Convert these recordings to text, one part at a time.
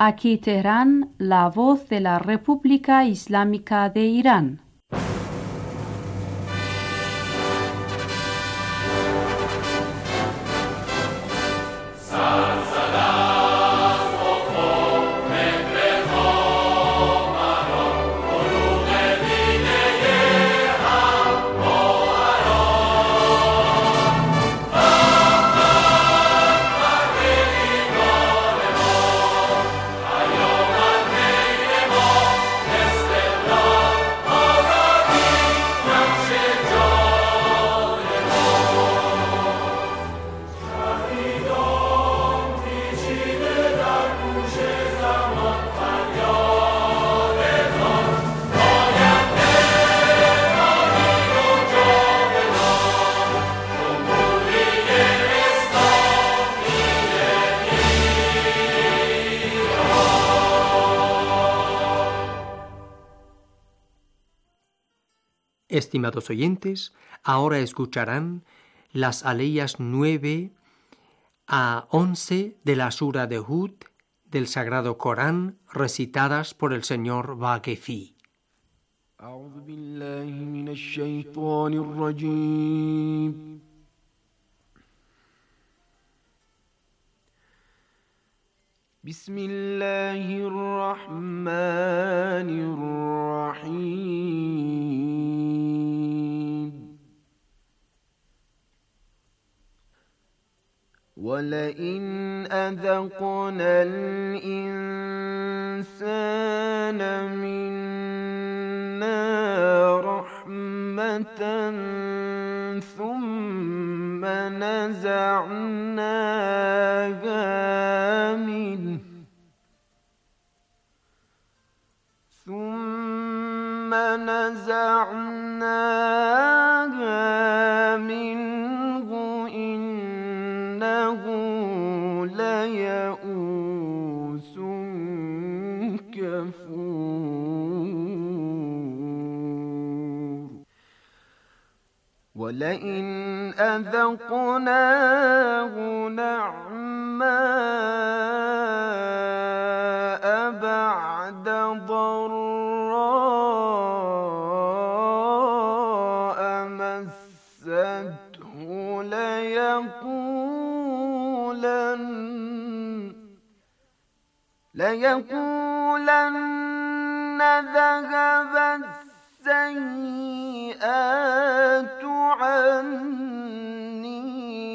Aquí Teherán, la voz de la República Islámica de Irán. Estimados oyentes, ahora escucharán las aleyas 9 a 11 de la Sura de Hud del Sagrado Corán, recitadas por el señor Vaquefi. أعوذ بالله من الشيطان الرجيم بسم الله الرحمن الرحيم ولئن أذقنا الإنسان منا رحمة ثم نزعناها منه إنه ليئوس كفور ولئن أذقناه نعماء بعد ضراء مسته ليقولن ذهب السيئات عني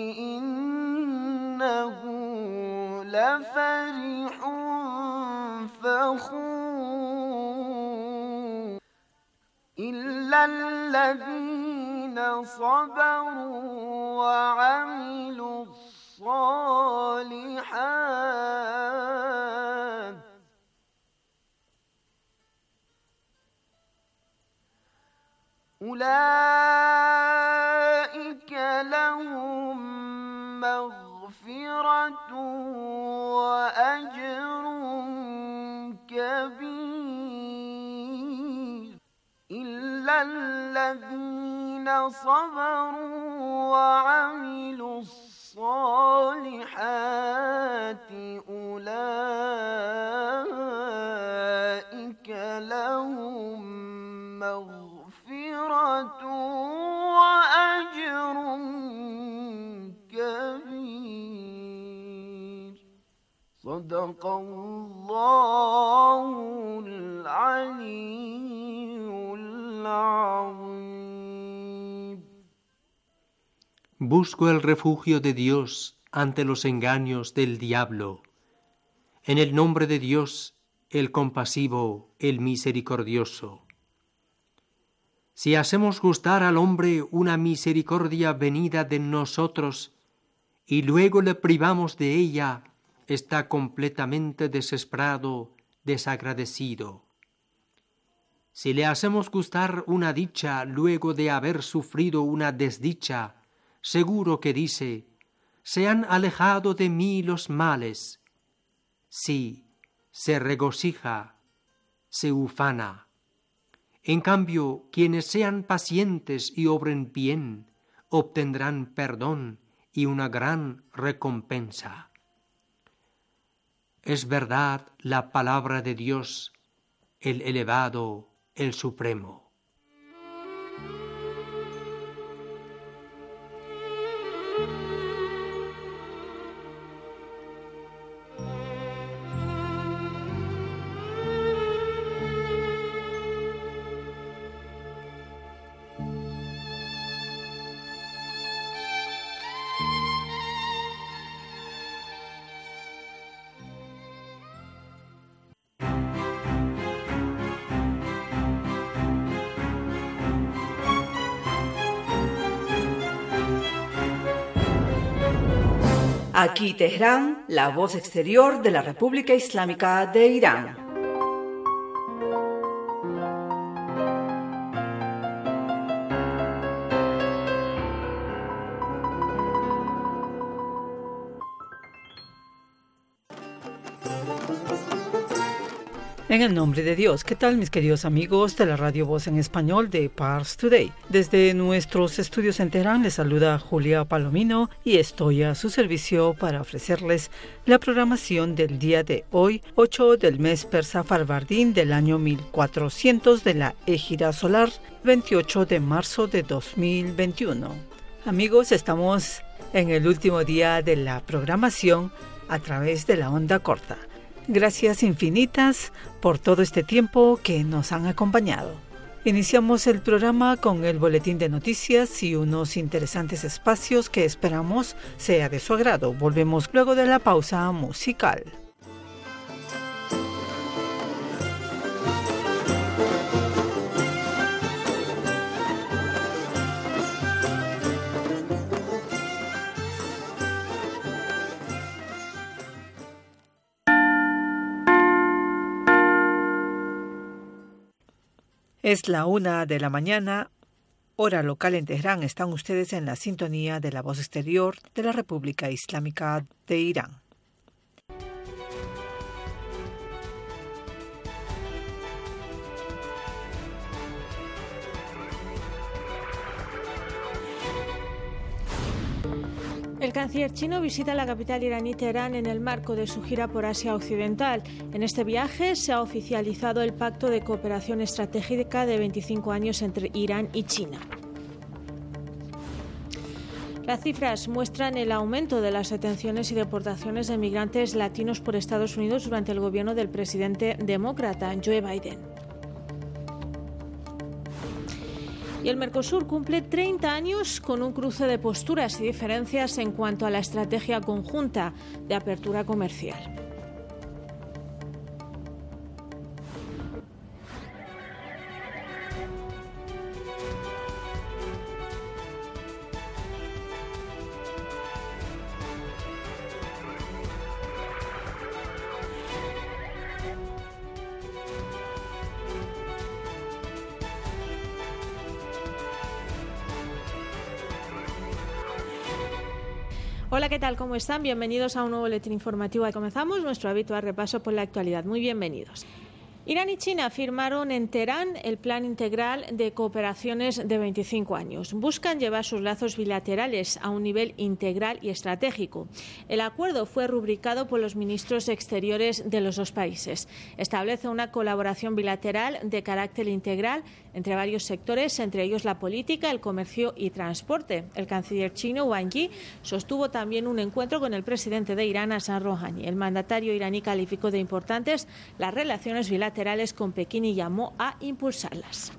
إنه لفرح فخور إلا الذين صبروا وعملوا الصالحات أولئك لهم مغفرة وأجر كبير إلا الذين صبروا وعملوا الصالحات أولئك لهم مغفرة وأجر كبير صدق الله العلي العظيم. Busco el refugio de Dios ante los engaños del diablo. En el nombre de Dios, el compasivo, el misericordioso. Si hacemos gustar al hombre una misericordia venida de nosotros y luego le privamos de ella, está completamente desesperado, desagradecido. Si le hacemos gustar una dicha luego de haber sufrido una desdicha, seguro que dice: se han alejado de mí los males. Sí, se regocija, se ufana. En cambio, quienes sean pacientes y obren bien, obtendrán perdón y una gran recompensa. Es verdad la palabra de Dios, el elevado, el supremo. Aquí Teherán, la voz exterior de la República Islámica de Irán. En el nombre de Dios, ¿qué tal mis queridos amigos de la Radio Voz en Español de Pars Today? Desde nuestros estudios en Teherán les saluda Julia Palomino y estoy a su servicio para ofrecerles la programación del día de hoy, 8 del mes persa Farvardín del año 1400 de la égida solar, 28 de marzo de 2021. Amigos, estamos en el último día de la programación a través de la onda corta. Gracias infinitas por todo este tiempo que nos han acompañado. Iniciamos el programa con el boletín de noticias y unos interesantes espacios que esperamos sea de su agrado. Volvemos luego de la pausa musical. Es la 1 de la mañana, hora local en Teherán. Están ustedes en la sintonía de la voz exterior de la República Islámica de Irán. El canciller chino visita la capital iraní Teherán en el marco de su gira por Asia Occidental. En este viaje se ha oficializado el Pacto de Cooperación Estratégica de 25 años entre Irán y China. Las cifras muestran el aumento de las detenciones y deportaciones de migrantes latinos por Estados Unidos durante el gobierno del presidente demócrata Joe Biden. Y el Mercosur cumple 30 años con un cruce de posturas y diferencias en cuanto a la estrategia conjunta de apertura comercial. Hola, ¿qué tal? ¿Cómo están? Bienvenidos a un nuevo boletín informativo. Comenzamos nuestro habitual repaso por la actualidad. Muy bienvenidos. Irán y China firmaron en Teherán el Plan Integral de Cooperaciones de 25 años. Buscan llevar sus lazos bilaterales a un nivel integral y estratégico. El acuerdo fue rubricado por los ministros exteriores de los dos países. Establece una colaboración bilateral de carácter integral entre varios sectores, entre ellos la política, el comercio y transporte. El canciller chino Wang Yi sostuvo también un encuentro con el presidente de Irán, Hassan Rouhani. El mandatario iraní calificó de importantes las relaciones bilaterales con Pekín y llamó a impulsarlas.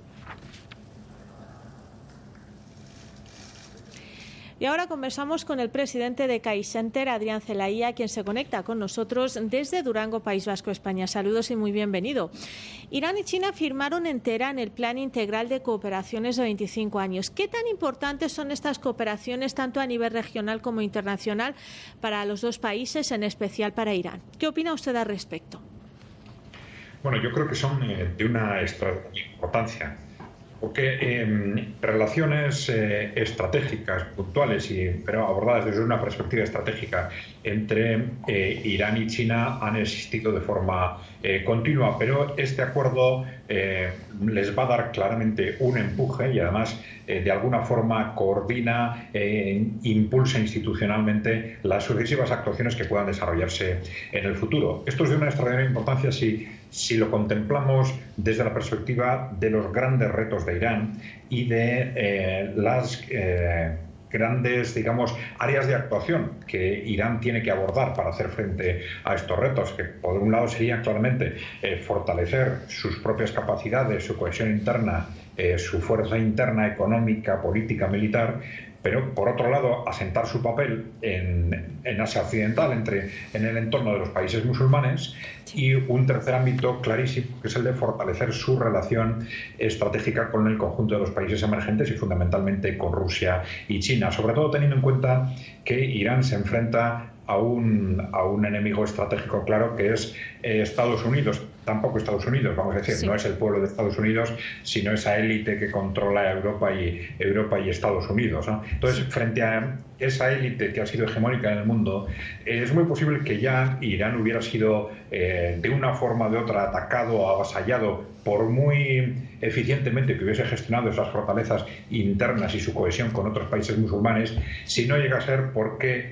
Y ahora conversamos con el presidente de CaixaCenter, Adrián Zelaía, quien se conecta con nosotros desde Durango, País Vasco, España. Saludos y muy bienvenido. Irán y China firmaron en Teherán el Plan Integral de Cooperaciones de 25 años. ¿Qué tan importantes son estas cooperaciones, tanto a nivel regional como internacional, para los dos países, en especial para Irán? ¿Qué opina usted al respecto? Bueno, yo creo que son de una extraordinaria importancia. Porque relaciones estratégicas puntuales, pero abordadas desde una perspectiva estratégica entre Irán y China han existido de forma continua, pero este acuerdo les va a dar claramente un empuje y además de alguna forma coordina e impulsa institucionalmente las sucesivas actuaciones que puedan desarrollarse en el futuro. Esto es de una extraordinaria importancia si lo contemplamos desde la perspectiva de los grandes retos de Irán y de las grandes, digamos, áreas de actuación que Irán tiene que abordar para hacer frente a estos retos, que por un lado serían claramente fortalecer sus propias capacidades, su cohesión interna, su fuerza interna económica, política, militar, pero por otro lado asentar su papel en Asia Occidental, en el entorno de los países musulmanes, y un tercer ámbito clarísimo que es el de fortalecer su relación estratégica con el conjunto de los países emergentes y fundamentalmente con Rusia y China, sobre todo teniendo en cuenta que Irán se enfrenta a un enemigo estratégico claro que es Estados Unidos. Tampoco Estados Unidos, vamos a decir, sí. No es el pueblo de Estados Unidos, sino esa élite que controla Europa y Estados Unidos, ¿no? Entonces, frente a esa élite que ha sido hegemónica en el mundo, es muy posible que ya Irán hubiera sido de una forma o de otra atacado o avasallado, por muy eficientemente que hubiese gestionado esas fortalezas internas y su cohesión con otros países musulmanes, si no llega a ser porque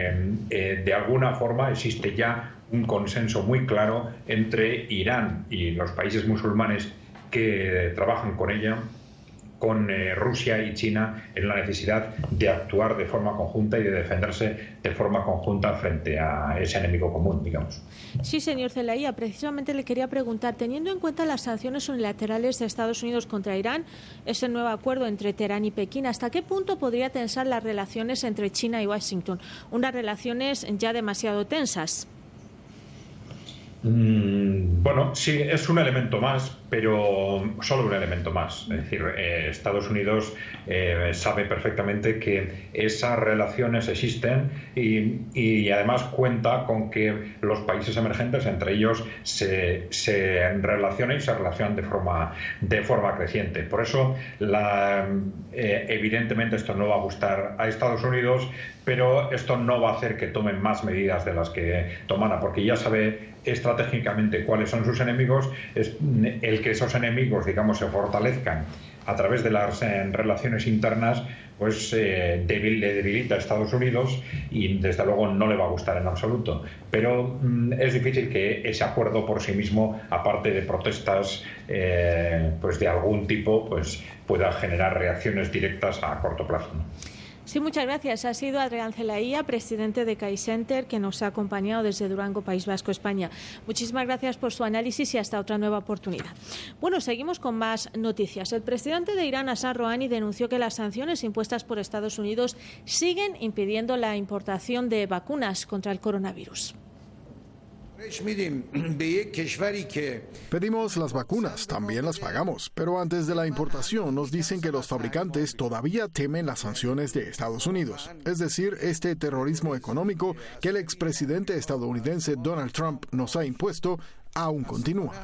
de alguna forma existe ya un consenso muy claro entre Irán y los países musulmanes que trabajan con ella, con Rusia y China, en la necesidad de actuar de forma conjunta y de defenderse de forma conjunta frente a ese enemigo común, digamos. Sí, señor Zelaya, precisamente le quería preguntar, teniendo en cuenta las sanciones unilaterales de Estados Unidos contra Irán, ese nuevo acuerdo entre Teherán y Pekín, ¿hasta qué punto podría tensar las relaciones entre China y Washington? Unas relaciones ya demasiado tensas. Bueno, sí, es un elemento más, pero solo un elemento más. Es decir, Estados Unidos sabe perfectamente que esas relaciones existen y además cuenta con que los países emergentes, entre ellos, se relacionan y se relacionan de forma creciente. Por eso, evidentemente, esto no va a gustar a Estados Unidos, pero esto no va a hacer que tomen más medidas de las que tomara, porque ya sabe estratégicamente cuáles son sus enemigos. El que esos enemigos, digamos, se fortalezcan a través de las relaciones internas, pues le debilita a Estados Unidos y desde luego no le va a gustar en absoluto. Pero es difícil que ese acuerdo por sí mismo, aparte de protestas pues de algún tipo, pues pueda generar reacciones directas a corto plazo, ¿no? Sí, muchas gracias. Ha sido Adrián Zelaya, presidente de CAI Center, que nos ha acompañado desde Durango, País Vasco, España. Muchísimas gracias por su análisis y hasta otra nueva oportunidad. Bueno, seguimos con más noticias. El presidente de Irán, Hassan Rouhani, denunció que las sanciones impuestas por Estados Unidos siguen impidiendo la importación de vacunas contra el coronavirus. Pedimos las vacunas, también las pagamos, pero antes de la importación nos dicen que los fabricantes todavía temen las sanciones de Estados Unidos. Es decir, este terrorismo económico que el expresidente estadounidense Donald Trump nos ha impuesto aún continúa.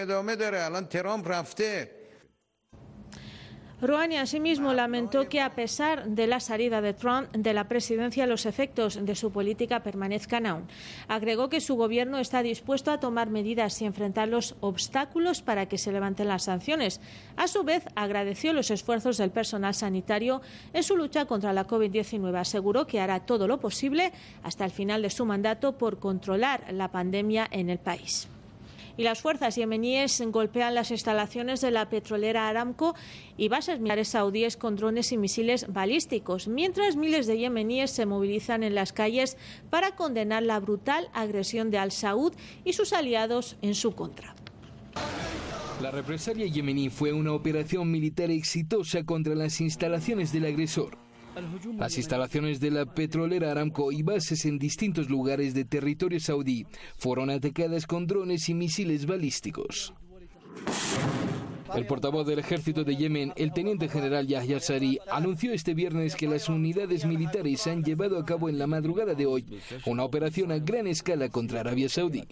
Rouhani asimismo lamentó que a pesar de la salida de Trump de la presidencia, los efectos de su política permanezcan aún. Agregó que su gobierno está dispuesto a tomar medidas y enfrentar los obstáculos para que se levanten las sanciones. A su vez, agradeció los esfuerzos del personal sanitario en su lucha contra la COVID-19. Aseguró que hará todo lo posible hasta el final de su mandato por controlar la pandemia en el país. Y las fuerzas yemeníes golpean las instalaciones de la petrolera Aramco y bases militares saudíes con drones y misiles balísticos, mientras miles de yemeníes se movilizan en las calles para condenar la brutal agresión de Al Saud y sus aliados en su contra. La represalia yemení fue una operación militar exitosa contra las instalaciones del agresor. Las instalaciones de la petrolera Aramco y bases en distintos lugares de territorio saudí fueron atacadas con drones y misiles balísticos. El portavoz del ejército de Yemen, el teniente general Yahya Sari, anunció este viernes que las unidades militares han llevado a cabo en la madrugada de hoy una operación a gran escala contra Arabia Saudí.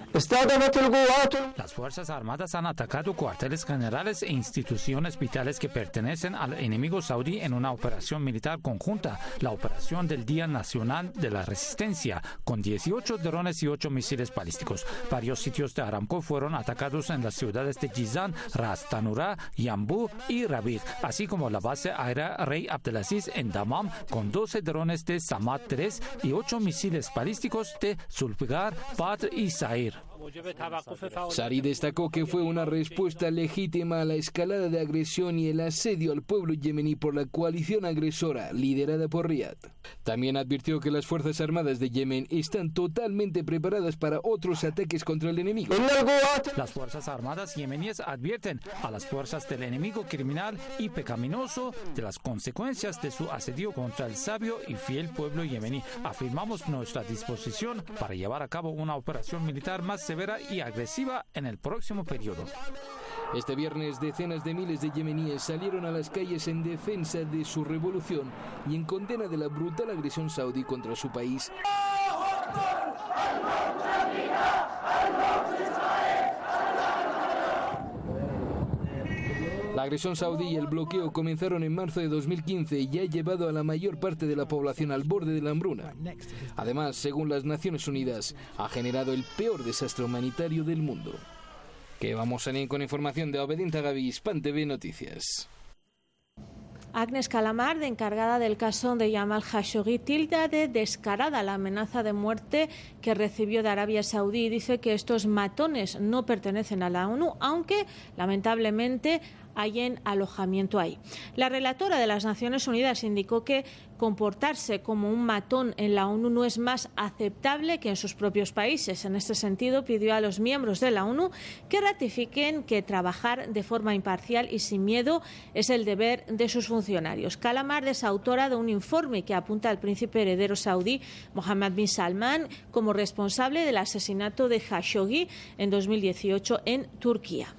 Las Fuerzas Armadas han atacado cuarteles generales e instituciones vitales que pertenecen al enemigo saudí en una operación militar conjunta, la operación del Día Nacional de la Resistencia, con 18 drones y 8 misiles balísticos. Varios sitios de Aramco fueron atacados en las ciudades de Jizan, Ras Tanura, Yambu y Rabigh, así como la base aérea Rey Abdelaziz en Damam, con 12 drones de Samad 3 y 8 misiles balísticos de Zulfiqar, Badr y Zair. Sari destacó que fue una respuesta legítima a la escalada de agresión y el asedio al pueblo yemení por la coalición agresora liderada por Riad. También advirtió que las Fuerzas Armadas de Yemen están totalmente preparadas para otros ataques contra el enemigo. Las Fuerzas Armadas yemeníes advierten a las fuerzas del enemigo criminal y pecaminoso de las consecuencias de su asedio contra el sabio y fiel pueblo yemení. Afirmamos nuestra disposición para llevar a cabo una operación militar más severa y agresiva en el próximo periodo. Este viernes, decenas de miles de yemeníes salieron a las calles en defensa de su revolución y en condena de la brutal agresión saudí contra su país. La agresión saudí y el bloqueo comenzaron en marzo de 2015 y ha llevado a la mayor parte de la población al borde de la hambruna. Además, según las Naciones Unidas, ha generado el peor desastre humanitario del mundo. Que vamos a ir con información de Obedin Tagabi, Hispan TV Noticias. Agnes Kalamard, encargada del caso de Jamal Khashoggi, tilda de descarada la amenaza de muerte que recibió de Arabia Saudí y dice que estos matones no pertenecen a la ONU, aunque lamentablemente hallen alojamiento ahí. La relatora de las Naciones Unidas indicó que comportarse como un matón en la ONU no es más aceptable que en sus propios países. En este sentido, pidió a los miembros de la ONU que ratifiquen que trabajar de forma imparcial y sin miedo es el deber de sus funcionarios. Kalamard es autora de un informe que apunta al príncipe heredero saudí Mohammed bin Salman como responsable del asesinato de Khashoggi en 2018 en Turquía.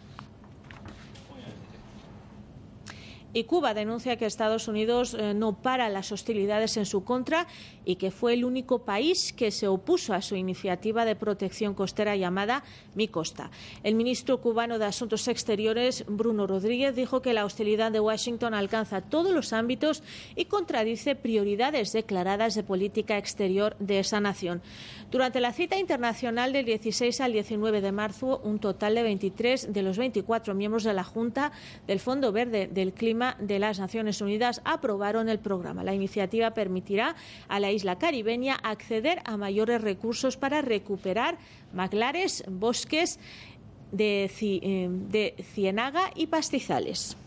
Y Cuba denuncia que Estados Unidos no para las hostilidades en su contra y que fue el único país que se opuso a su iniciativa de protección costera llamada Mi Costa. El ministro cubano de Asuntos Exteriores, Bruno Rodríguez, dijo que la hostilidad de Washington alcanza todos los ámbitos y contradice prioridades declaradas de política exterior de esa nación. Durante la cita internacional del 16 al 19 de marzo, un total de 23 de los 24 miembros de la Junta del Fondo Verde del Clima de las Naciones Unidas aprobaron el programa. La iniciativa permitirá a la isla caribeña acceder a mayores recursos para recuperar manglares, bosques de ciénaga y pastizales.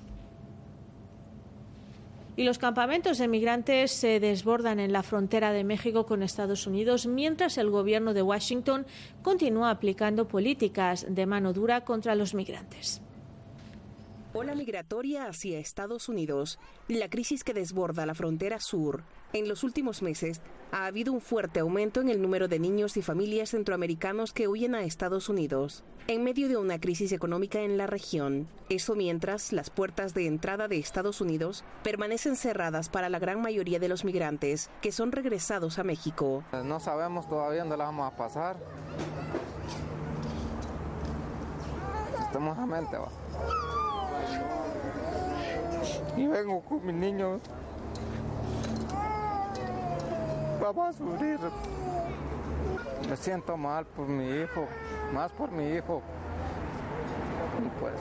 Y los campamentos de migrantes se desbordan en la frontera de México con Estados Unidos, mientras el gobierno de Washington continúa aplicando políticas de mano dura contra los migrantes. Ola migratoria hacia Estados Unidos. La crisis que desborda la frontera sur. En los últimos meses ha habido un fuerte aumento en el número de niños y familias centroamericanos que huyen a Estados Unidos, en medio de una crisis económica en la región. Eso mientras las puertas de entrada de Estados Unidos permanecen cerradas para la gran mayoría de los migrantes que son regresados a México. No sabemos todavía dónde la vamos a pasar. Estamos a mente, va. Y vengo con mis niños. Vamos a sufrir. Me siento mal por mi hijo, más por mi hijo. Y pues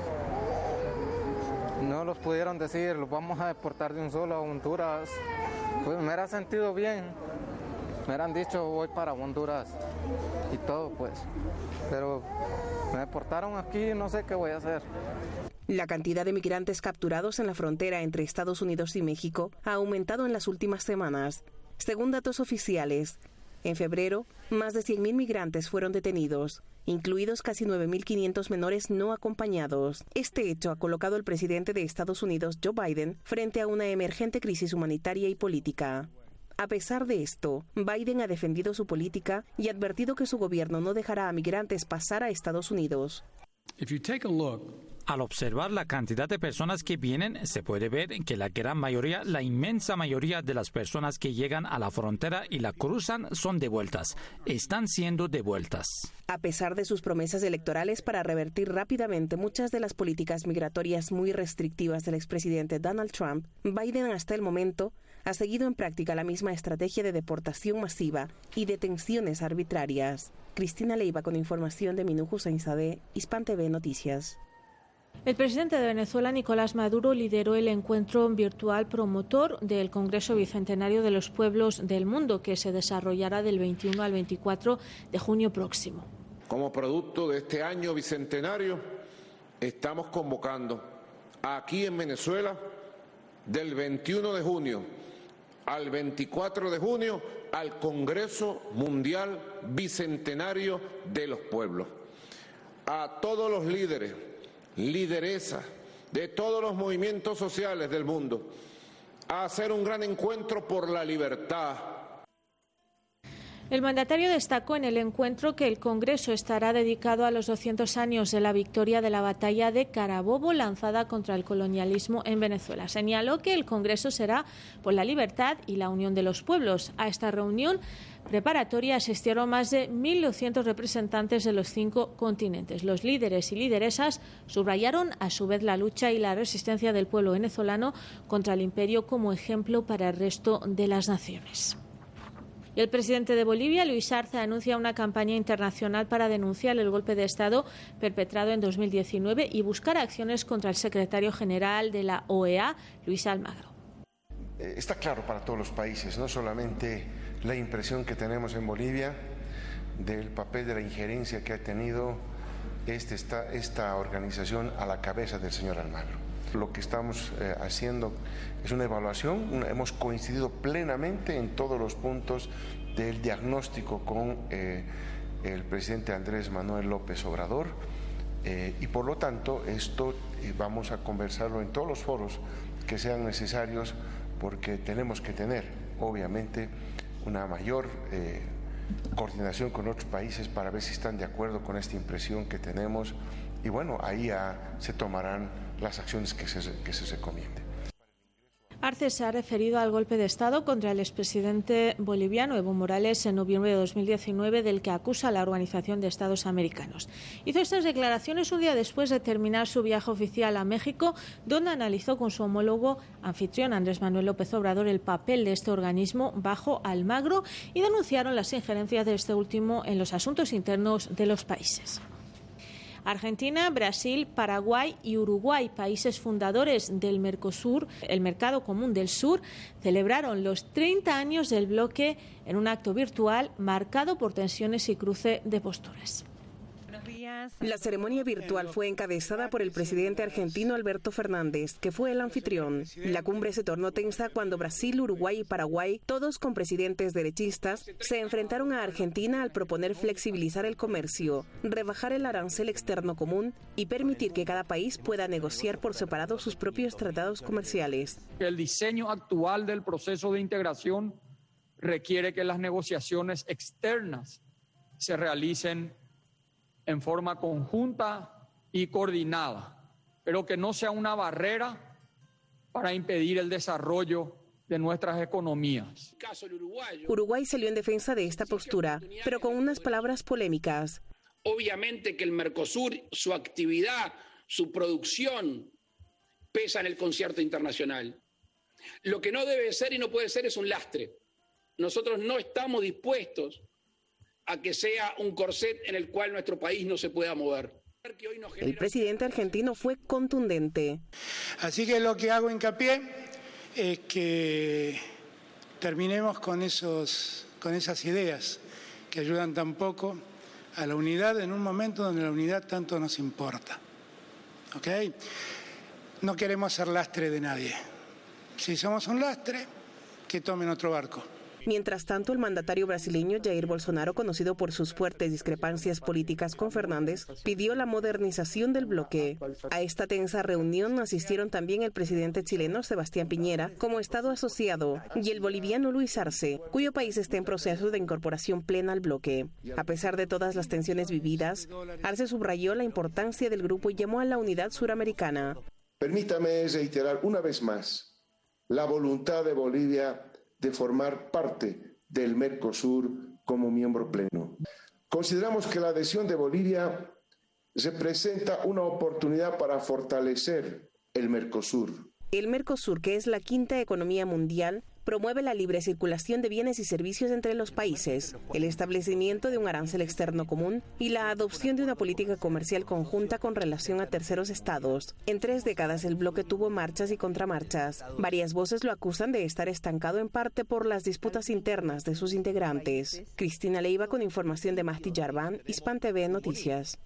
no los pudieron decir, los vamos a deportar de un solo a Honduras. Pues me hubiera sentido bien. Me hubieran dicho voy para Honduras y todo pues. Pero me deportaron aquí y no sé qué voy a hacer. La cantidad de migrantes capturados en la frontera entre Estados Unidos y México ha aumentado en las últimas semanas. Según datos oficiales, en febrero, más de 100.000 migrantes fueron detenidos, incluidos casi 9.500 menores no acompañados. Este hecho ha colocado al presidente de Estados Unidos, Joe Biden, frente a una emergente crisis humanitaria y política. A pesar de esto, Biden ha defendido su política y ha advertido que su gobierno no dejará a migrantes pasar a Estados Unidos. Al observar la cantidad de personas que vienen, se puede ver que la gran mayoría, la inmensa mayoría de las personas que llegan a la frontera y la cruzan son devueltas. Están siendo devueltas. A pesar de sus promesas electorales para revertir rápidamente muchas de las políticas migratorias muy restrictivas del expresidente Donald Trump, Biden hasta el momento ha seguido en práctica la misma estrategia de deportación masiva y detenciones arbitrarias. Cristina Leiva con información de Minujo Sainzadeh, Hispan TV Noticias. El presidente de Venezuela, Nicolás Maduro, lideró el encuentro virtual promotor del Congreso Bicentenario de los Pueblos del Mundo, que se desarrollará del 21 al 24 de junio próximo. Como producto de este año bicentenario, estamos convocando aquí en Venezuela del 21 de junio al 24 de junio al Congreso Mundial Bicentenario de los Pueblos. A todos los líderes, lideresas de todos los movimientos sociales del mundo, a hacer un gran encuentro por la libertad. El mandatario destacó en el encuentro que el Congreso estará dedicado a los 200 años de la victoria de la batalla de Carabobo lanzada contra el colonialismo en Venezuela. Señaló que el Congreso será por la libertad y la unión de los pueblos. A esta reunión preparatoria asistieron más de 1.200 representantes de los 5 continentes. Los líderes y lideresas subrayaron a su vez la lucha y la resistencia del pueblo venezolano contra el imperio como ejemplo para el resto de las naciones. Y el presidente de Bolivia, Luis Arce, anuncia una campaña internacional para denunciar el golpe de Estado perpetrado en 2019 y buscar acciones contra el secretario general de la OEA, Luis Almagro. Está claro para todos los países, no solamente la impresión que tenemos en Bolivia del papel de la injerencia que ha tenido esta organización a la cabeza del señor Almagro. Lo que estamos haciendo es una evaluación, hemos coincidido plenamente en todos los puntos del diagnóstico con el presidente Andrés Manuel López Obrador y por lo tanto esto vamos a conversarlo en todos los foros que sean necesarios porque tenemos que tener obviamente una mayor coordinación con otros países para ver si están de acuerdo con esta impresión que tenemos y bueno, ahí se tomarán las acciones que se recomienden. Arce se ha referido al golpe de Estado contra el expresidente boliviano Evo Morales en noviembre de 2019, del que acusa a la Organización de Estados Americanos. Hizo estas declaraciones un día después de terminar su viaje oficial a México, donde analizó con su homólogo anfitrión Andrés Manuel López Obrador el papel de este organismo bajo Almagro y denunciaron las injerencias de este último en los asuntos internos de los países. Argentina, Brasil, Paraguay y Uruguay, países fundadores del Mercosur, el Mercado Común del Sur, celebraron los 30 años del bloque en un acto virtual marcado por tensiones y cruce de posturas. La ceremonia virtual fue encabezada por el presidente argentino Alberto Fernández, que fue el anfitrión. La cumbre se tornó tensa cuando Brasil, Uruguay y Paraguay, todos con presidentes derechistas, se enfrentaron a Argentina al proponer flexibilizar el comercio, rebajar el arancel externo común y permitir que cada país pueda negociar por separado sus propios tratados comerciales. El diseño actual del proceso de integración requiere que las negociaciones externas se realicen en forma conjunta y coordinada, pero que no sea una barrera para impedir el desarrollo de nuestras economías. Uruguay salió en defensa de esta postura, pero con unas palabras polémicas. Obviamente que el Mercosur, su actividad, su producción, pesa en el concierto internacional. Lo que no debe ser y no puede ser es un lastre. Nosotros no estamos dispuestos a que sea un corset en el cual nuestro país no se pueda mover. El presidente argentino fue contundente. Así que lo que hago hincapié es que terminemos con esas ideas que ayudan tan poco a la unidad en un momento donde la unidad tanto nos importa. ¿Ok? No queremos ser lastre de nadie. Si somos un lastre, que tomen otro barco. Mientras tanto, el mandatario brasileño Jair Bolsonaro, conocido por sus fuertes discrepancias políticas con Fernández, pidió la modernización del bloque. A esta tensa reunión asistieron también el presidente chileno Sebastián Piñera como Estado asociado y el boliviano Luis Arce, cuyo país está en proceso de incorporación plena al bloque. A pesar de todas las tensiones vividas, Arce subrayó la importancia del grupo y llamó a la unidad suramericana. Permítame reiterar una vez más la voluntad de Bolivia de formar parte del Mercosur como miembro pleno. Consideramos que la adhesión de Bolivia representa una oportunidad para fortalecer el Mercosur. El Mercosur, que es la quinta economía mundial, promueve la libre circulación de bienes y servicios entre los países, el establecimiento de un arancel externo común y la adopción de una política comercial conjunta con relación a terceros estados. En 3 décadas el bloque tuvo marchas y contramarchas. Varias voces lo acusan de estar estancado en parte por las disputas internas de sus integrantes. Cristina Leiva con información de Masti Yarván, Hispan TV Noticias.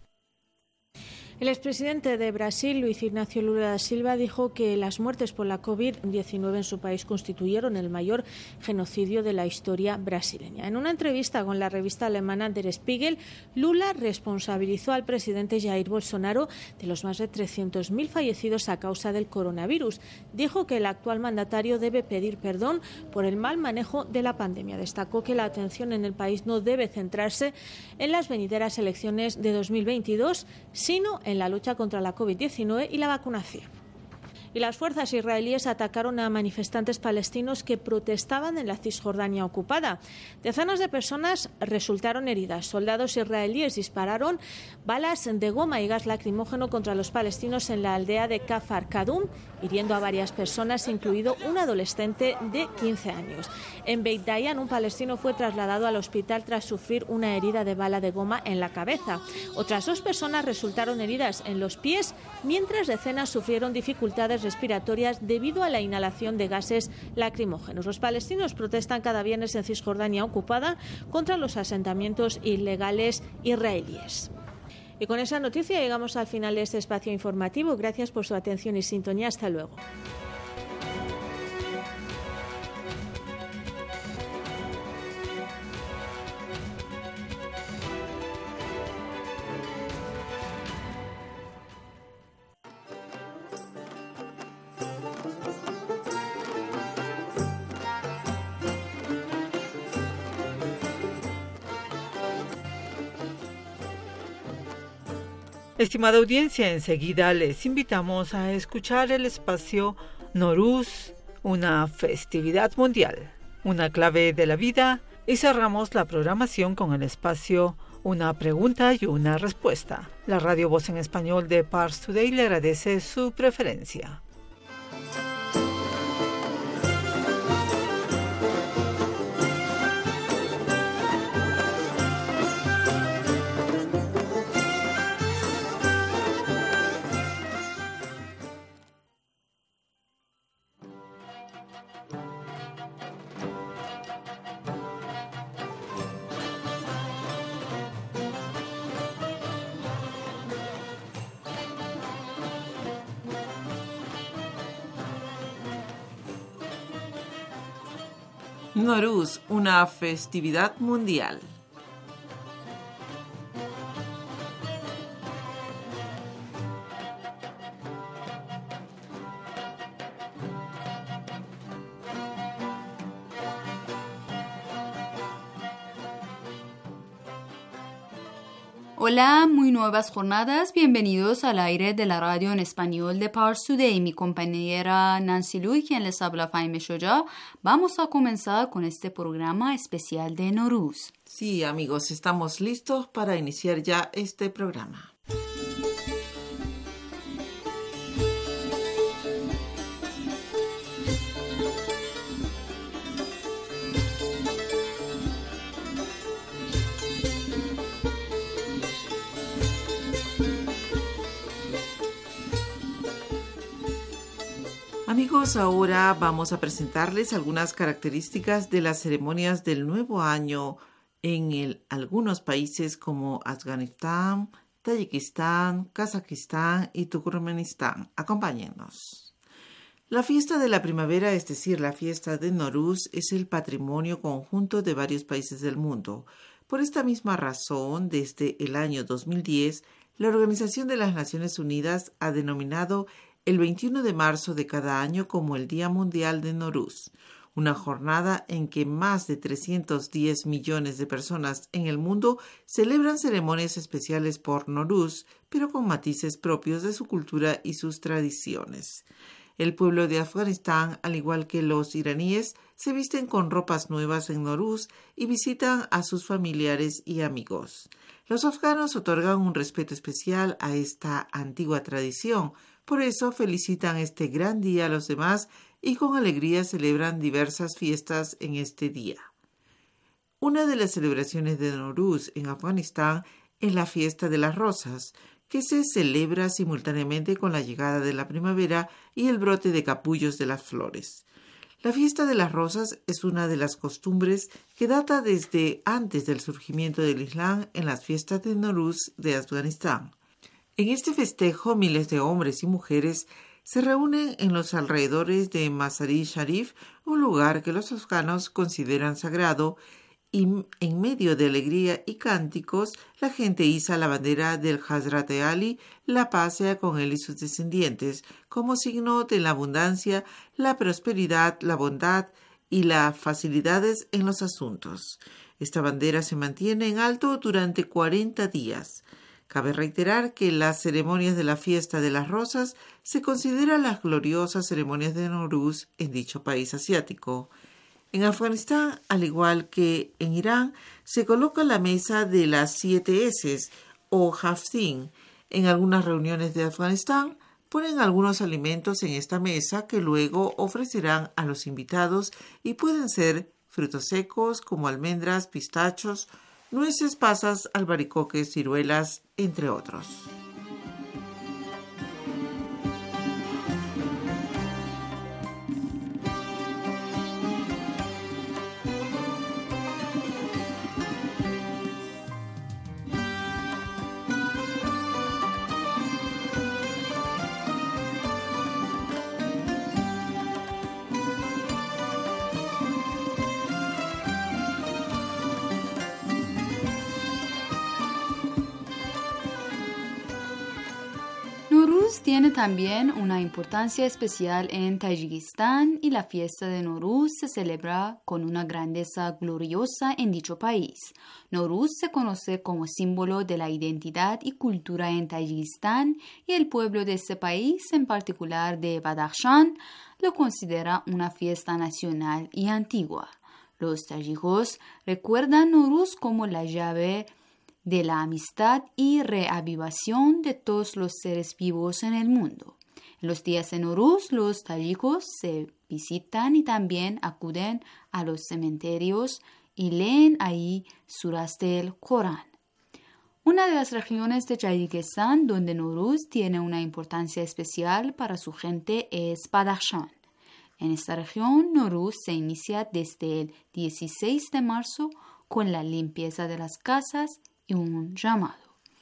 El expresidente de Brasil, Luis Ignacio Lula da Silva, dijo que las muertes por la COVID-19 en su país constituyeron el mayor genocidio de la historia brasileña. En una entrevista con la revista alemana Der Spiegel, Lula responsabilizó al presidente Jair Bolsonaro de los más de 300.000 fallecidos a causa del coronavirus. Dijo que el actual mandatario debe pedir perdón por el mal manejo de la pandemia. Destacó que la atención en el país no debe centrarse en las venideras elecciones de 2022, sino en la lucha contra la COVID-19 y la vacunación. Y las fuerzas israelíes atacaron a manifestantes palestinos que protestaban en la Cisjordania ocupada. Decenas de personas resultaron heridas. Soldados israelíes dispararon balas de goma y gas lacrimógeno contra los palestinos en la aldea de Kfar Kadum, hiriendo a varias personas, incluido un adolescente de 15 años. En Beit Dayan, un palestino fue trasladado al hospital tras sufrir una herida de bala de goma en la cabeza. Otras 2 personas resultaron heridas en los pies, mientras decenas sufrieron dificultades respiratorias debido a la inhalación de gases lacrimógenos. Los palestinos protestan cada viernes en Cisjordania ocupada contra los asentamientos ilegales israelíes. Y con esa noticia llegamos al final de este espacio informativo. Gracias por su atención y sintonía. Hasta luego. Estimada audiencia, enseguida les invitamos a escuchar el espacio Noruz, una festividad mundial, una clave de la vida, y cerramos la programación con el espacio Una pregunta y una respuesta. La Radio Voz en Español de Pars Today le agradece su preferencia. Noruz, una festividad mundial. Hola, muy nuevas jornadas. Bienvenidos al aire de la radio en español de Pars Today. Mi compañera Nancy Lu y quien les habla Faime Shoja. Vamos a comenzar con este programa especial de Noruz. Sí, amigos, estamos listos para iniciar ya este programa. Amigos, ahora vamos a presentarles algunas características de las ceremonias del nuevo año en algunos países como Afganistán, Tayikistán, Kazajistán y Turkmenistán. Acompáñennos. La fiesta de la primavera, es decir, la fiesta de Nowruz, es el patrimonio conjunto de varios países del mundo. Por esta misma razón, desde el año 2010, la Organización de las Naciones Unidas ha denominado el 21 de marzo de cada año como el Día Mundial de Nowruz, una jornada en que más de 310 millones de personas en el mundo celebran ceremonias especiales por Nowruz, pero con matices propios de su cultura y sus tradiciones. El pueblo de Afganistán, al igual que los iraníes, se visten con ropas nuevas en Nowruz y visitan a sus familiares y amigos. Los afganos otorgan un respeto especial a esta antigua tradición, por eso felicitan este gran día a los demás y con alegría celebran diversas fiestas en este día. Una de las celebraciones de Nowruz en Afganistán es la Fiesta de las Rosas, que se celebra simultáneamente con la llegada de la primavera y el brote de capullos de las flores. La Fiesta de las Rosas es una de las costumbres que data desde antes del surgimiento del Islam en las fiestas de Nowruz de Afganistán. En este festejo, miles de hombres y mujeres se reúnen en los alrededores de Mazar-i Sharif, un lugar que los afganos consideran sagrado, y en medio de alegría y cánticos, la gente iza la bandera del Hazrat Ali, la pasea con él y sus descendientes, como signo de la abundancia, la prosperidad, la bondad y las facilidades en los asuntos. Esta bandera se mantiene en alto durante 40 días. Cabe reiterar que las ceremonias de la Fiesta de las Rosas se consideran las gloriosas ceremonias de Nowruz en dicho país asiático. En Afganistán, al igual que en Irán, se coloca la mesa de las 7 S's o haftin. En algunas reuniones de Afganistán ponen algunos alimentos en esta mesa que luego ofrecerán a los invitados y pueden ser frutos secos como almendras, pistachos, nueces, pasas, albaricoques, ciruelas, entre otros. Tiene también una importancia especial en Tayikistán y la fiesta de Nowruz se celebra con una grandeza gloriosa en dicho país. Nowruz se conoce como símbolo de la identidad y cultura en Tayikistán y el pueblo de ese país, en particular de Badakhshan, lo considera una fiesta nacional y antigua. Los tayikos recuerdan Nowruz como la llave de la amistad y reavivación de todos los seres vivos en el mundo. En los días de Nowruz, los tayikos se visitan y también acuden a los cementerios y leen ahí suras del Corán. Una de las regiones de Tayikistán donde Nowruz tiene una importancia especial para su gente es Badakhshan. En esta región, Nowruz se inicia desde el 16 de marzo con la limpieza de las casas y un llamado.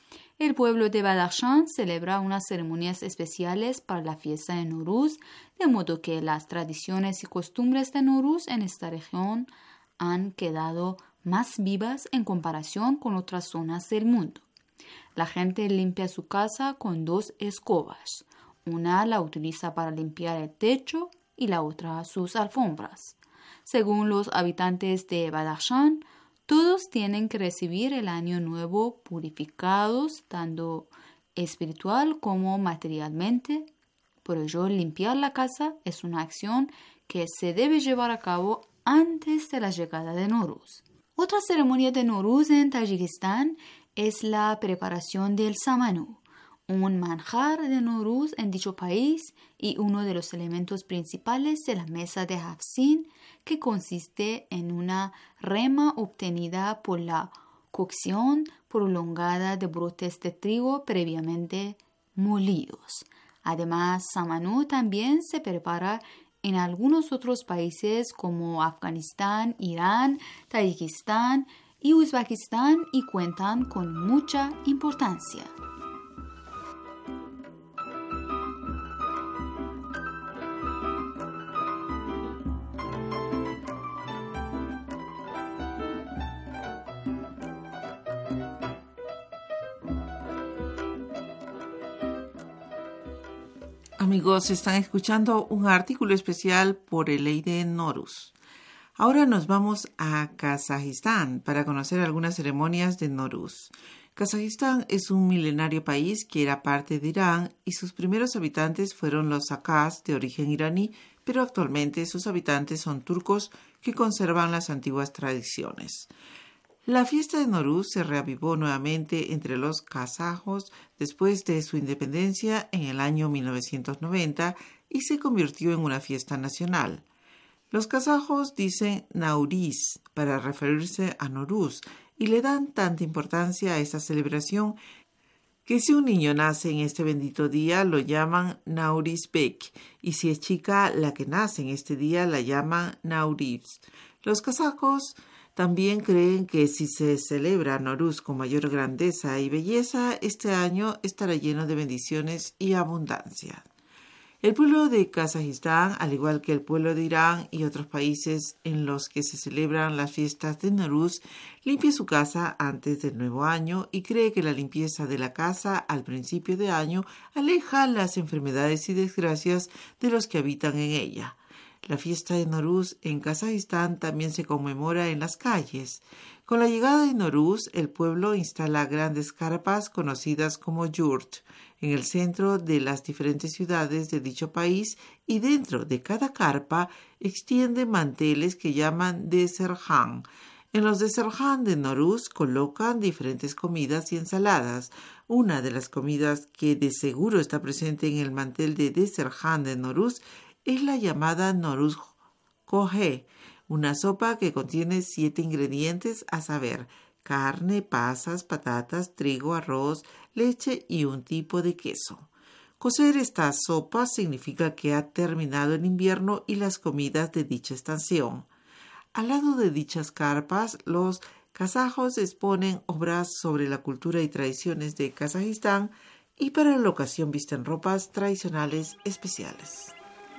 El pueblo de Badakhshan celebra unas ceremonias especiales para la fiesta de Nowruz, de modo que las tradiciones y costumbres de Nowruz en esta región han quedado más vivas en comparación con otras zonas del mundo. La gente limpia su casa con 2 escobas. Una la utiliza para limpiar el techo y la otra sus alfombras. Según los habitantes de Badakhshan, todos tienen que recibir el año nuevo purificados, tanto espiritual como materialmente. Por ello, limpiar la casa es una acción que se debe llevar a cabo antes de la llegada de Nowruz. Otra ceremonia de Nowruz en Tayikistán es la preparación del samanú, un manjar de Nowruz en dicho país y uno de los elementos principales de la mesa de haftin, que consiste en una rema obtenida por la cocción prolongada de brotes de trigo previamente molidos. Además, samanú también se prepara en algunos otros países como Afganistán, Irán, Tayikistán y Uzbekistán y cuentan con mucha importancia. Amigos, están escuchando un artículo especial por el Eid Nowruz. Ahora nos vamos a Kazajistán para conocer algunas ceremonias de Nowruz. Kazajistán es un milenario país que era parte de Irán y sus primeros habitantes fueron los Akaz de origen iraní, pero actualmente sus habitantes son turcos que conservan las antiguas tradiciones. La fiesta de Nowruz se reavivó nuevamente entre los kazajos después de su independencia en el año 1990 y se convirtió en una fiesta nacional. Los kazajos dicen Nauriz para referirse a Nowruz y le dan tanta importancia a esta celebración que si un niño nace en este bendito día lo llaman Naurizbek y si es chica la que nace en este día la llaman Nauriz. Los kazajos también creen que si se celebra Nowruz con mayor grandeza y belleza, este año estará lleno de bendiciones y abundancia. El pueblo de Kazajistán, al igual que el pueblo de Irán y otros países en los que se celebran las fiestas de Nowruz, limpia su casa antes del nuevo año y cree que la limpieza de la casa al principio de año aleja las enfermedades y desgracias de los que habitan en ella. La fiesta de Nowruz en Kazajistán también se conmemora en las calles. Con la llegada de Nowruz, el pueblo instala grandes carpas conocidas como yurt en el centro de las diferentes ciudades de dicho país y dentro de cada carpa extiende manteles que llaman desarjan. En los desarjan de Nowruz colocan diferentes comidas y ensaladas. Una de las comidas que de seguro está presente en el mantel de desarjan de Nowruz es la llamada Nowruz Kohe, una sopa que contiene 7 ingredientes, a saber, carne, pasas, patatas, trigo, arroz, leche y un tipo de queso. Cocer esta sopa significa que ha terminado el invierno y las comidas de dicha estación. Al lado de dichas carpas, los kazajos exponen obras sobre la cultura y tradiciones de Kazajistán y para la ocasión visten ropas tradicionales especiales.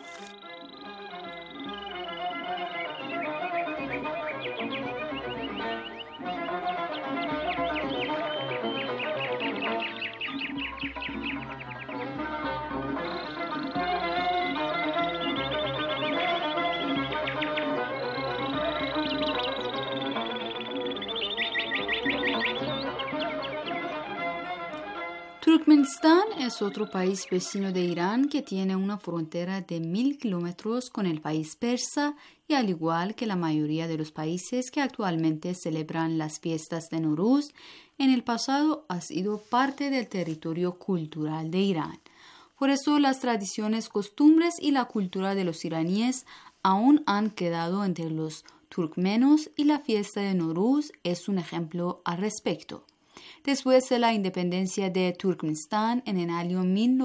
Turkmenistán es otro país vecino de Irán que tiene una frontera de 1000 kilómetros con el país persa y al igual que la mayoría de los países que actualmente celebran las fiestas de Nowruz, en el pasado ha sido parte del territorio cultural de Irán. Por eso las tradiciones, costumbres y la cultura de los iraníes aún han quedado entre los turkmenos y la fiesta de Nowruz es un ejemplo al respecto. Después de la independencia de Turkmenistán en el año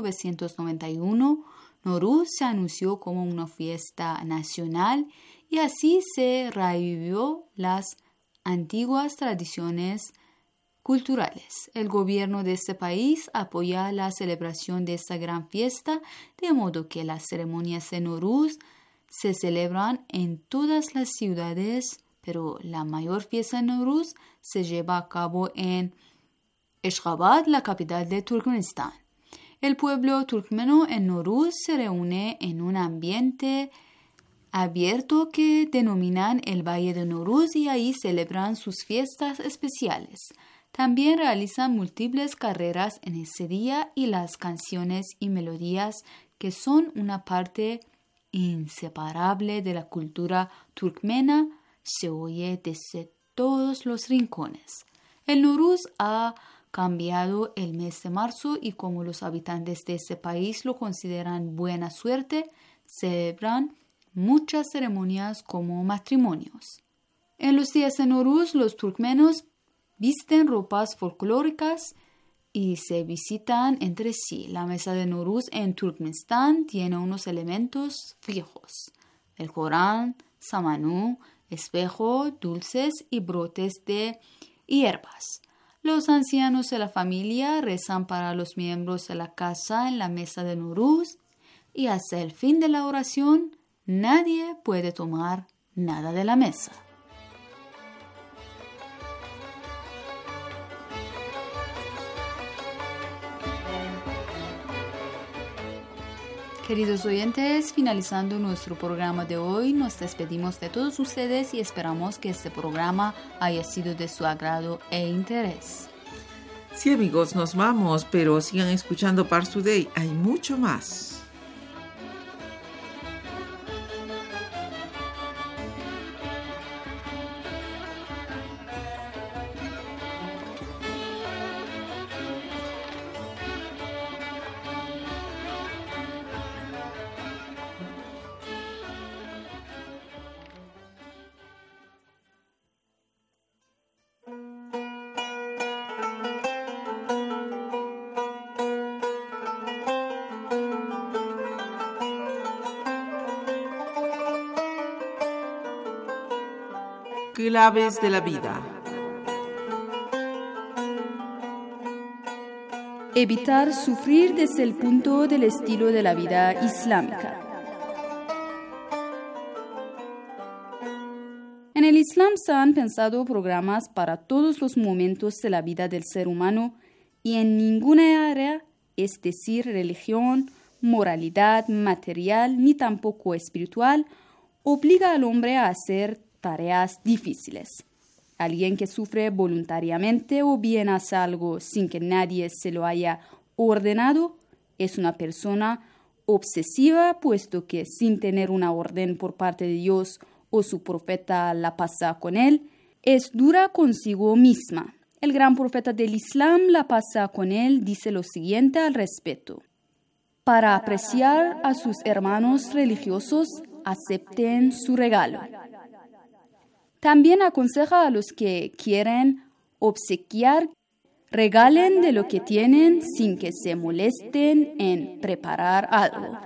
1991, Nowruz se anunció como una fiesta nacional y así se revivió las antiguas tradiciones culturales. El gobierno de este país apoya la celebración de esta gran fiesta, de modo que las ceremonias de Nowruz se celebran en todas las ciudades, pero la mayor fiesta de Nowruz se lleva a cabo en Ashgabat, la capital de Turkmenistán. El pueblo turkmeno en Nowruz se reúne en un ambiente abierto que denominan el Valle de Nowruz y ahí celebran sus fiestas especiales. También realizan múltiples carreras en ese día y las canciones y melodías que son una parte inseparable de la cultura turkmena se oye desde todos los rincones. El Nowruz ha cambiado el mes de marzo y como los habitantes de este país lo consideran buena suerte, celebran muchas ceremonias como matrimonios. En los días de Nowruz, los turkmenos visten ropas folclóricas y se visitan entre sí. La mesa de Nowruz en Turkmenistán tiene unos elementos fijos: el Corán, samanú, espejo, dulces y brotes de hierbas. Los ancianos de la familia rezan para los miembros de la casa en la mesa de Nowruz y hasta el fin de la oración nadie puede tomar nada de la mesa. Queridos oyentes, finalizando nuestro programa de hoy, nos despedimos de todos ustedes y esperamos que este programa haya sido de su agrado e interés. Sí, amigos, nos vamos, pero sigan escuchando Pars Today, hay mucho más. Claves de la vida. Evitar sufrir desde el punto del estilo de la vida islámica. En el Islam se han pensado programas para todos los momentos de la vida del ser humano y en ninguna área, es decir, religión, moralidad, material ni tampoco espiritual, obliga al hombre a hacer tareas difíciles. Alguien que sufre voluntariamente o bien hace algo sin que nadie se lo haya ordenado es una persona obsesiva, puesto que sin tener una orden por parte de Dios o su profeta la pasa con él, es dura consigo misma. El gran profeta del Islam la pasa con él dice lo siguiente al respecto: para apreciar a sus hermanos religiosos, acepten su regalo. También aconseja a los que quieren obsequiar, regalen de lo que tienen sin que se molesten en preparar algo.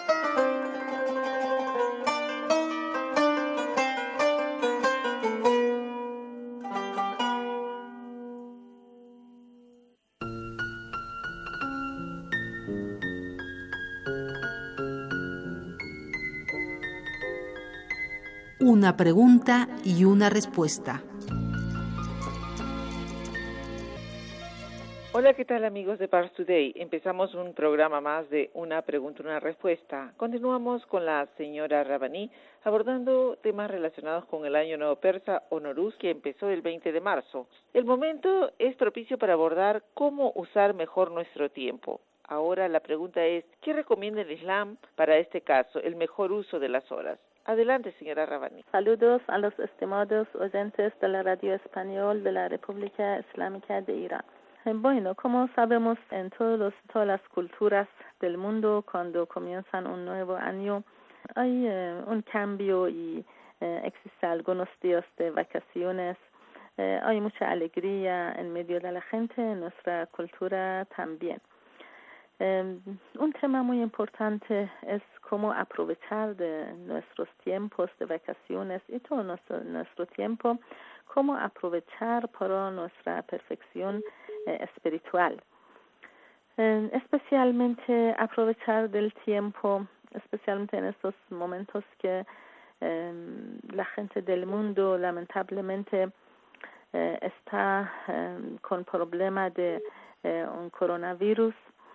Una pregunta y una respuesta. Hola, ¿qué tal amigos de Pars Today? Empezamos un programa más de una pregunta y una respuesta. Continuamos con la señora Rabbani abordando temas relacionados con el Año Nuevo Persa o Nowruz, que empezó el 20 de marzo. El momento es propicio para abordar cómo usar mejor nuestro tiempo. Ahora la pregunta es, ¿qué recomienda el Islam para este caso, el mejor uso de las horas? Adelante, señora Rabbani. Saludos a los estimados oyentes de la Radio Español de la República Islámica de Irán. Bueno, como sabemos, en todas las culturas del mundo, cuando comienzan un nuevo año, hay un cambio y existen algunos días de vacaciones. Hay mucha alegría en medio de la gente, en nuestra cultura también. Un tema muy importante es cómo aprovechar de nuestros tiempos de vacaciones y todo nuestro tiempo, cómo aprovechar para nuestra perfección espiritual. Especialmente aprovechar del tiempo, especialmente en estos momentos que la gente del mundo lamentablemente está con problema de un coronavirus.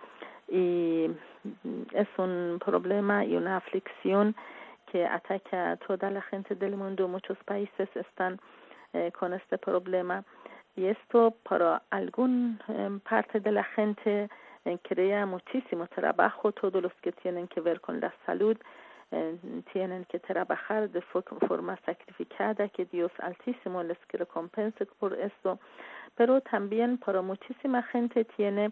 Y es un problema y una aflicción que ataca a toda la gente del mundo. Muchos países están con este problema y esto para alguna parte de la gente crea muchísimo trabajo. Todos los que tienen que ver con la salud tienen que trabajar de forma sacrificada, que Dios Altísimo les recompense por esto. Pero también para muchísima gente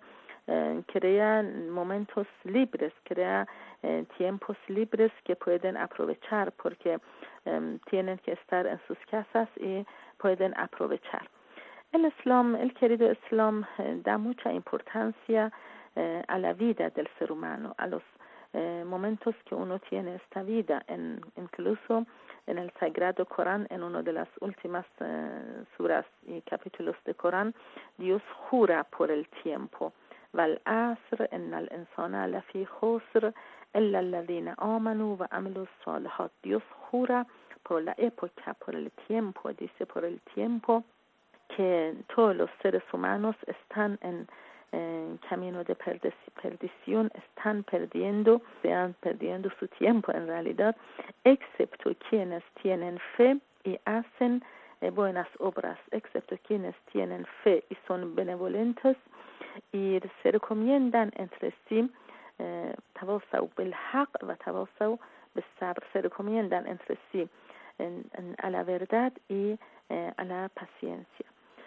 crea momentos libres, crea tiempos libres que pueden aprovechar porque tienen que estar en sus casas y pueden aprovechar. El Islam, el querido Islam, da mucha importancia a la vida del ser humano, a los momentos que uno tiene esta vida. Incluso en el Sagrado Corán, en una de las últimas suras y capítulos de Corán, Dios jura por el tiempo. والعصر إن الإنسان لفي خسر إلا الذين آمنوا وعملوا الصالحات. Dios jura por la época, por el tiempo, dice por el tiempo que todos los seres humanos están en camino de perdición están perdiendo su tiempo en realidad, excepto quienes tienen fe y hacen buenas obras, excepto quienes tienen fe y son benevolentes y se recomiendan entre sí, tawasaw bil haqq wa tawasaw bis sabr, se recomiendan entre sí a la verdad y a la paciencia.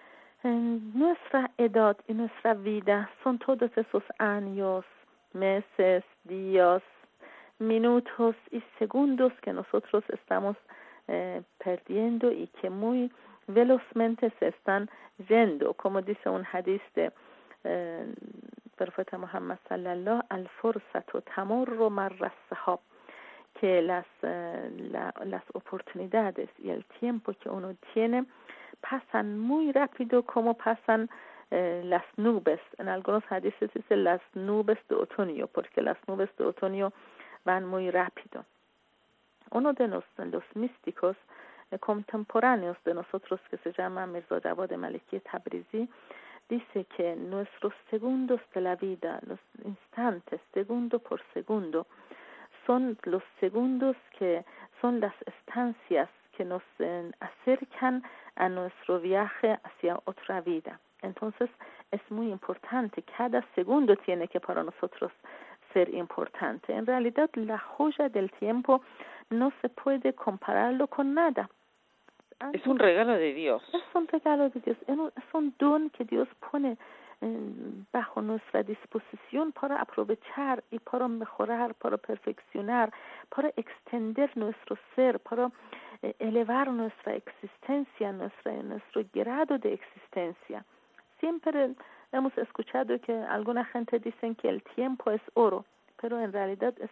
Nuestra edad y nuestra vida son todos esos años, meses, días, minutos y segundos que nosotros estamos perdiendo y que muy velozmente se están yendo. Como dice un hadith de profeta Muhammad sallallahu al-fursatu tamurru marra as-sahab, que las oportunidades y el tiempo que uno tiene pasan muy rápido como pasan las nubes. En algunos hadices dicen las nubes de otoño, porque las nubes de otoño van muy rápido. Uno de los místicos contemporáneos de nosotros, que se llama Mirza Jawad Maliki Tabrizi, dice que nuestros segundos de la vida, los instantes, segundo por segundo, son los segundos que son las estancias que nos acercan a nuestro viaje hacia otra vida. Entonces es muy importante, cada segundo tiene que para nosotros ser importante. En realidad la joya del tiempo no se puede compararlo con nada. Es un regalo de Dios. Es un regalo de Dios, es un don que Dios pone bajo nuestra disposición para aprovechar y para mejorar, para perfeccionar, para extender nuestro ser, para elevar nuestra existencia, nuestro grado de existencia. Siempre hemos escuchado que alguna gente dicen que el tiempo es oro, pero en realidad es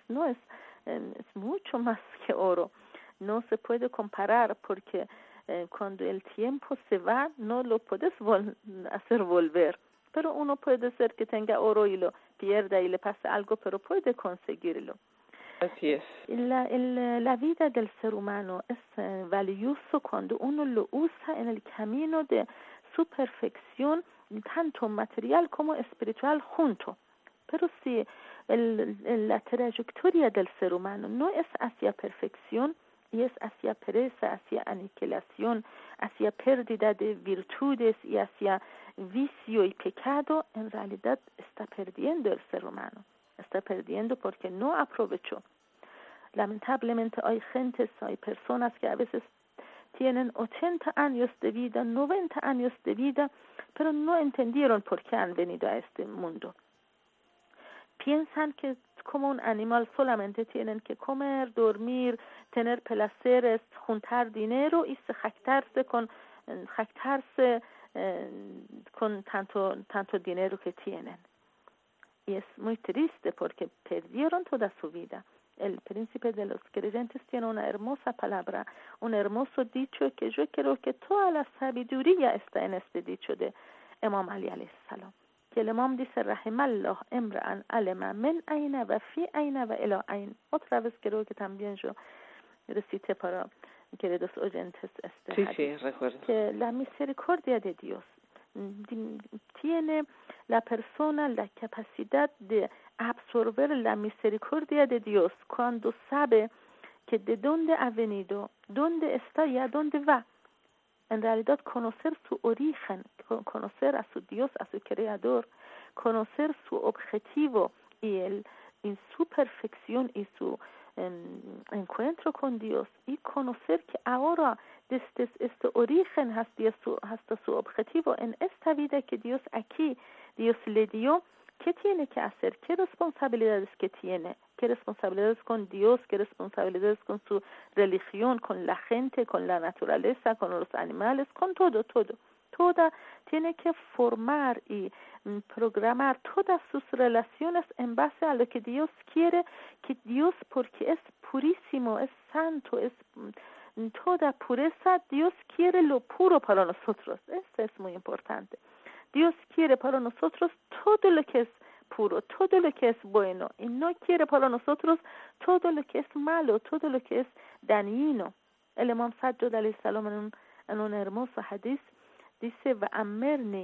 mucho más que oro. No se puede comparar porque cuando el tiempo se va no lo puedes hacer volver. Pero uno puede ser que tenga oro y lo pierda y le pase algo, pero puede conseguirlo. Así es. La vida del ser humano es valioso cuando uno lo usa en el camino de su perfección, tanto material como espiritual junto. Pero si la trayectoria del ser humano no es hacia perfección, y es hacia pereza, hacia aniquilación, hacia pérdida de virtudes y hacia vicio y pecado, en realidad está perdiendo el ser humano. Está perdiendo porque no aprovechó. Lamentablemente hay personas que a veces tienen 80 años de vida, 90 años de vida, pero no entendieron por qué han venido a este mundo. Piensan que como un animal solamente tienen que comer, dormir, tener placeres, juntar dinero y jactarse con tanto dinero que tienen. Y es muy triste porque perdieron toda su vida. El príncipe de los creyentes tiene una hermosa palabra, un hermoso dicho que yo creo que toda la sabiduría está en este dicho de Imam Ali alayhi salam. Que el imam dice, rahimallah imra'an alema min ayna wa fi ayna wa ila ayn. Otra vez creo que también yo recité para queridos oyentes Sí, recuerdo. Que la misericordia de Dios tiene la persona la capacidad de absorber la misericordia de Dios cuando sabe que de dónde ha venido, dónde está y a dónde va. En realidad conocer su origen, conocer a su Dios, a su Creador, conocer su objetivo y en su perfección y su encuentro con Dios, y conocer que ahora desde este origen hasta su objetivo en esta vida que Dios le dio, ¿qué tiene que hacer? ¿Qué responsabilidades que tiene? ¿Qué responsabilidades con Dios? ¿Qué responsabilidades con su religión, con la gente, con la naturaleza, con los animales, con todo? Toda tiene que formar y programar todas sus relaciones en base a lo que Dios quiere, que Dios, porque es purísimo, es santo, es toda pureza, Dios quiere lo puro para nosotros. Esto es muy importante. Dios quiere para nosotros todo lo que es puro, todo lo que es bueno, y no quiere para nosotros todo lo que es malo, todo lo que es dañino. El Imam Sajjad alayhi salam en un hermoso hadith dice: "Va'amirni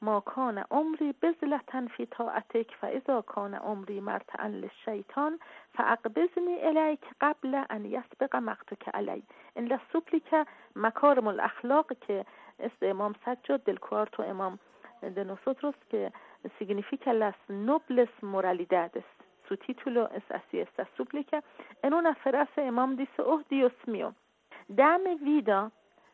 ما کان عمری بذلة فی طاعتک فاذا کان عمری مرتعا للشیطان فاقبضنی الیک قبل ان یسبق مقتک علی. En la súplica Macarim al-Akhlaq, que es de Imam Sajjad del cuarto Imam de nosotros, que significa las nobles moralidades. Su título es así, esta súplica. En una frase Imam dice: oh Dios mío, dame vida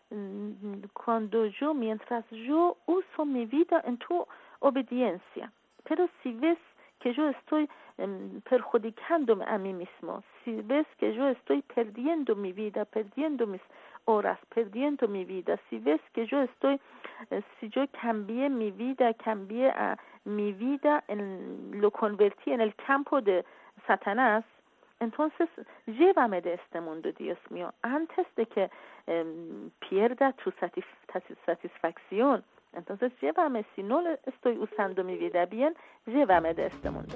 mientras yo uso mi vida en tu obediencia. Pero si ves que yo estoy perjudicándome a mí mismo, si ves que yo estoy perdiendo mi vida, perdiendo mis horas, perdiendo mi vida, si ves que yo estoy, si yo cambié mi vida, lo convertí en el campo de Satanás, entonces llévame de este mundo, Dios mío, antes de que pierda tu satisfacción. Entonces llévame, si no estoy usando mi vida bien, llévame de este mundo.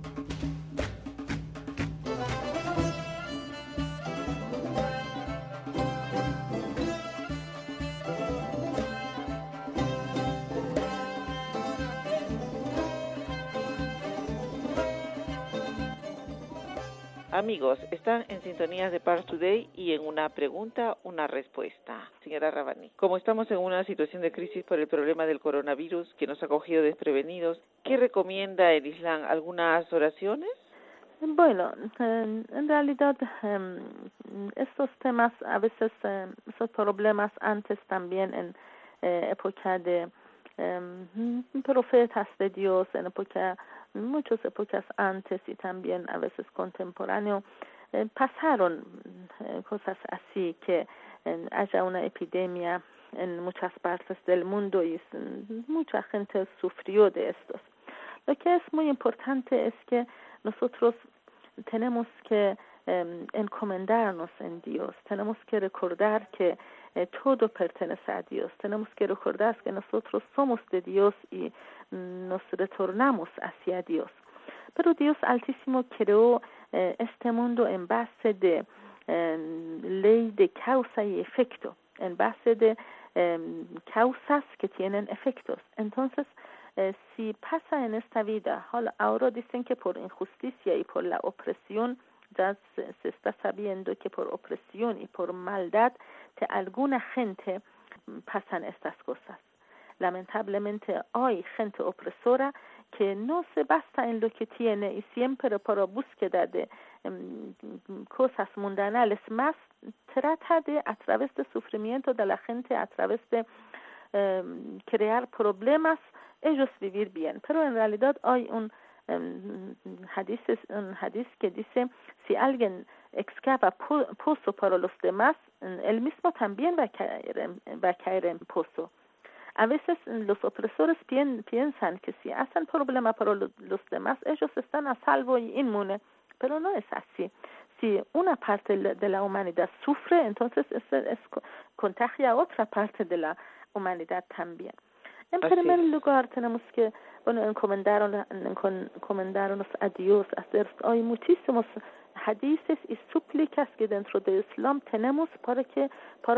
Amigos, están en sintonía de Pars Today y en una pregunta, una respuesta. Señora Rabbani, como estamos en una situación de crisis por el problema del coronavirus que nos ha cogido desprevenidos, ¿qué recomienda el Islam? ¿Algunas oraciones? Bueno, en realidad estos temas, a veces esos problemas antes también en época de profetas de Dios, en muchas épocas antes y también a veces contemporáneo, pasaron cosas así, que haya una epidemia en muchas partes del mundo y mucha gente sufrió de estos. Lo que es muy importante es que nosotros tenemos que encomendarnos en Dios, tenemos que recordar que todo pertenece a Dios, tenemos que recordar que nosotros somos de Dios y nos retornamos hacia Dios. Pero Dios Altísimo creó este mundo en base de ley de causa y efecto, en base de causas que tienen efectos. Entonces, si pasa en esta vida, ahora dicen que por injusticia y por la opresión, ya se está sabiendo que por opresión y por maldad de alguna gente pasan estas cosas. Lamentablemente hay gente opresora que no se basta en lo que tiene y siempre por búsqueda de cosas mundanales más trata de, a través del sufrimiento de la gente, a través de crear problemas, ellos vivir bien. Pero en realidad hay un hadith que dice: si alguien excava pozo para los demás, él mismo también va a caer en pozo. A veces los opresores piensan que si hacen problema para los demás, ellos están a salvo y inmunes, pero no es así. Si una parte de la humanidad sufre, entonces contagia a otra parte de la humanidad también. En primer lugar, tenemos que encomendarnos a Dios. Hay muchísimos hadices y súplicas que dentro del Islam tenemos para que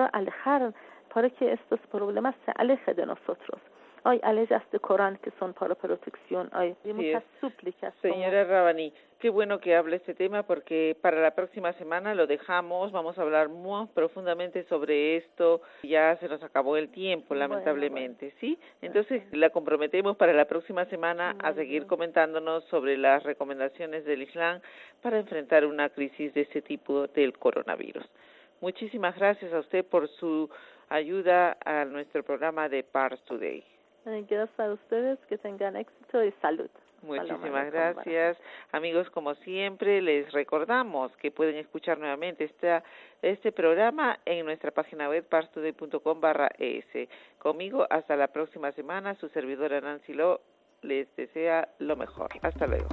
estos problemas se alejen de nosotros. Hay leyes de Corán que son para protección, hay muchas súplicas. Señora Rabbani, qué bueno que hable este tema, porque para la próxima semana lo dejamos, vamos a hablar muy profundamente sobre esto. Ya se nos acabó el tiempo, lamentablemente, ¿sí? Entonces la comprometemos para la próxima semana a seguir comentándonos sobre las recomendaciones del Islam para enfrentar una crisis de este tipo del coronavirus. Muchísimas gracias a usted por su ayuda a nuestro programa de Pars Today. Gracias a ustedes, que tengan éxito y salud. Muchísimas gracias. Amigos, como siempre, les recordamos que pueden escuchar nuevamente este programa en nuestra página web parstoday.com/es. Conmigo, hasta la próxima semana. Su servidora Nancy Lo les desea lo mejor. Hasta luego.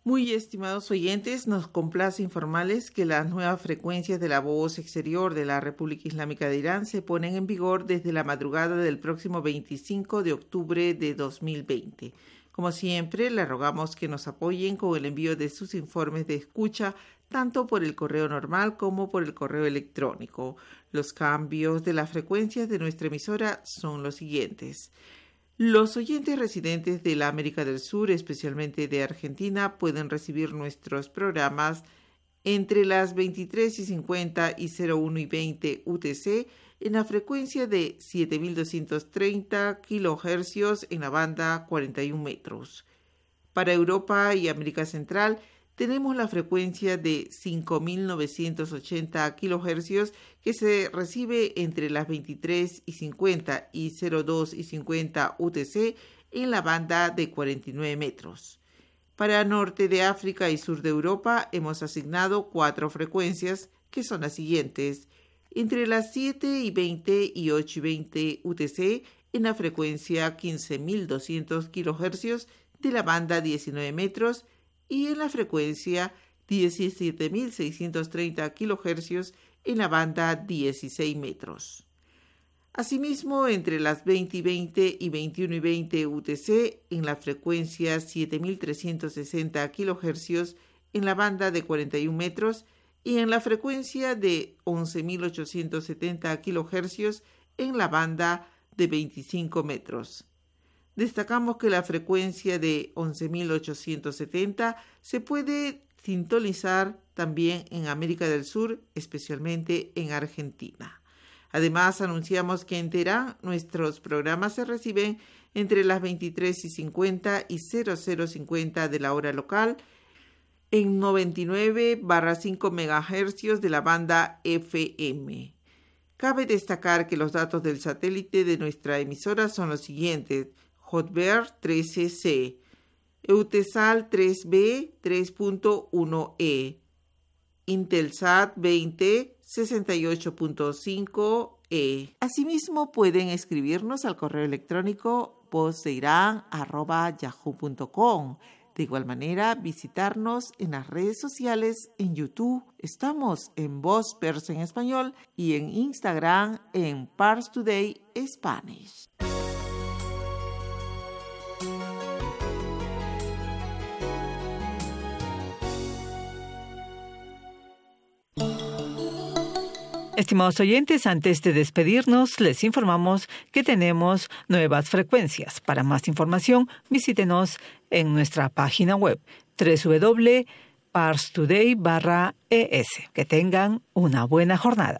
Muy estimados oyentes, nos complace informarles que las nuevas frecuencias de la voz exterior de la República Islámica de Irán se ponen en vigor desde la madrugada del próximo 25 de octubre de 2020. Como siempre, les rogamos que nos apoyen con el envío de sus informes de escucha, tanto por el correo normal como por el correo electrónico. Los cambios de las frecuencias de nuestra emisora son los siguientes. Los oyentes residentes de la América del Sur, especialmente de Argentina, pueden recibir nuestros programas entre las 23:50 y 01:20 UTC en la frecuencia de 7.230 kHz en la banda 41 metros. Para Europa y América Central, tenemos la frecuencia de 5.980 kHz que se recibe entre las 23:50 y 02:50 UTC en la banda de 49 metros. Para Norte de África y Sur de Europa hemos asignado 4 frecuencias que son las siguientes: entre las 7:20 y 8:20 UTC en la frecuencia 15.200 kHz de la banda 19 metros y en la frecuencia 17.630 kHz en la banda 16 metros. Asimismo, entre las 20:20 y 21:20 UTC en la frecuencia 7.360 kHz en la banda de 41 metros y en la frecuencia de 11.870 kHz en la banda de 25 metros. Destacamos que la frecuencia de 11.870 se puede sintonizar también en América del Sur, especialmente en Argentina. Además, anunciamos que en Teherán nuestros programas se reciben entre las 23:50 y 00:50 de la hora local en 99/5 MHz de la banda FM. Cabe destacar que los datos del satélite de nuestra emisora son los siguientes: Hotbird 13C, Eutelsat 3B 3.1E, Intelsat 20 68.5E. Asimismo, pueden escribirnos al correo electrónico vozdeiran@yahoo.com. De igual manera, visitarnos en las redes sociales en YouTube. Estamos en Voz Persa en Español y en Instagram en Pars Today Spanish. Estimados oyentes, antes de despedirnos, les informamos que tenemos nuevas frecuencias. Para más información, visítenos en nuestra página web www.parstoday.es. Que tengan una buena jornada.